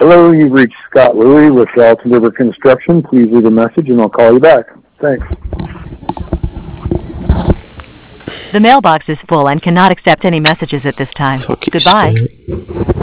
Hello, you've reached Scott Louie with Dalton River Construction. Please leave a message and I'll call you back. Thanks. The mailbox is full and cannot accept any messages at this time. Fucking Goodbye. spirit.